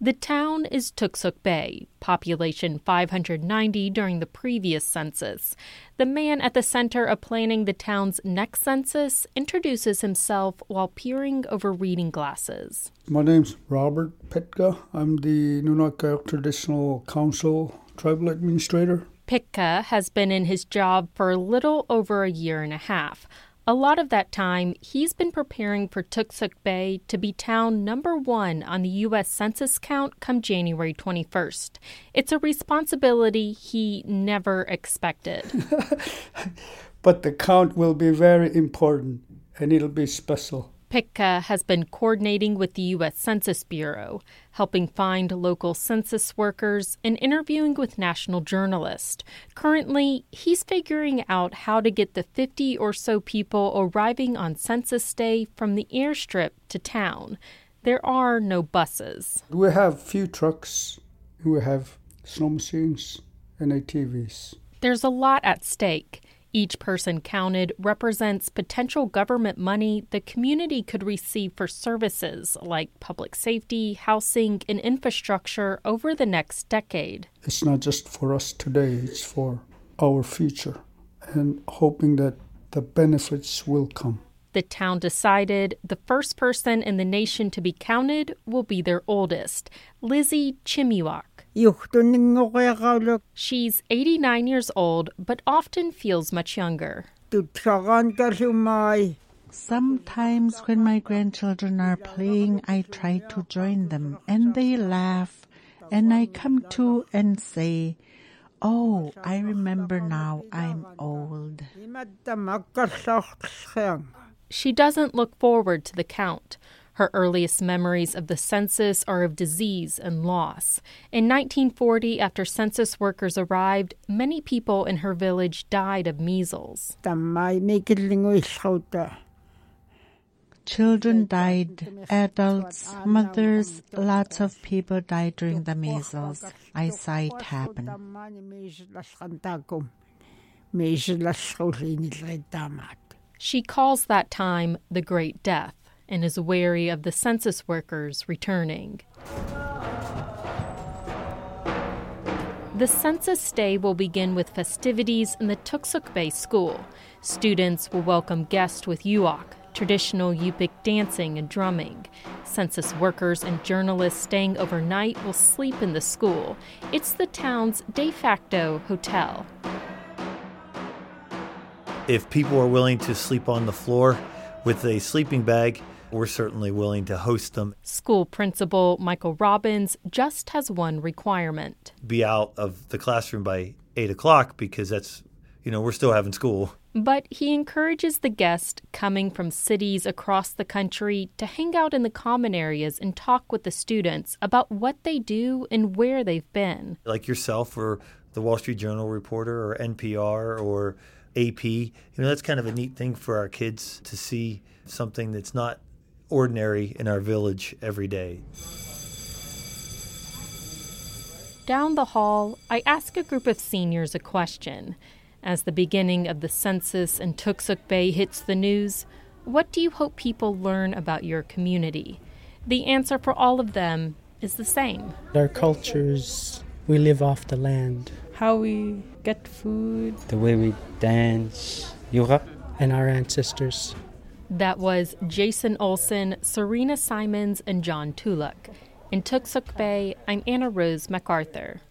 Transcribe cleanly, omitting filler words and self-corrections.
The town is Toksook Bay, population 590 during the previous census. The man at the center of planning the town's next census introduces himself while peering over reading glasses. My name's Robert Pitka. I'm the Nunavut Traditional Council Tribal Administrator. Pitka has been in his job for a little over a year and a half. A lot of that time, he's been preparing for Toksook Bay to be town number 1 on the U.S. Census count come January 21st. It's a responsibility he never expected. But the count will be very important, and it'll be special. Pitka has been coordinating with the U.S. Census Bureau, helping find local census workers and interviewing with national journalists. Currently, he's figuring out how to get the 50 or so people arriving on Census Day from the airstrip to town. There are no buses. We have few trucks. We have snow machines and ATVs. There's a lot at stake. Each person counted represents potential government money the community could receive for services like public safety, housing, and infrastructure over the next decade. It's not just for us today, it's for our future, and hoping that the benefits will come. The town decided the first person in the nation to be counted will be their oldest, Lizzie Chimiwak. She's 89 years old, but often feels much younger. Sometimes when my grandchildren are playing, I try to join them, and they laugh, and I come to and say, "Oh, I remember now, I'm old." She doesn't look forward to the count. Her earliest memories of the census are of disease and loss. In 1940, after census workers arrived, many people in her village died of measles. Children died, adults, mothers, lots of people died during the measles. I saw it happen. She calls that time the Great Death and is wary of the census workers returning. The census day will begin with festivities in the Toksook Bay School. Students will welcome guests with uak, traditional Yupik dancing and drumming. Census workers and journalists staying overnight will sleep in the school. It's the town's de facto hotel. If people are willing to sleep on the floor with a sleeping bag, we're certainly willing to host them. School principal Michael Robbins just has one requirement. Be out of the classroom by 8 o'clock because that's, we're still having school. But he encourages the guests coming from cities across the country to hang out in the common areas and talk with the students about what they do and where they've been. Like yourself or the Wall Street Journal reporter or NPR or AP. That's kind of a neat thing for our kids to see something that's not ordinary in our village every day. Down the hall, I ask a group of seniors a question. As the beginning of the census in Toksook Bay hits the news, what do you hope people learn about your community? The answer for all of them is the same. Our cultures, we live off the land. How we get food. The way we dance. Yoga. And our ancestors. That was Jason Olson, Serena Simons, and John Tuluk. In Toksook Bay, I'm Anna Rose MacArthur.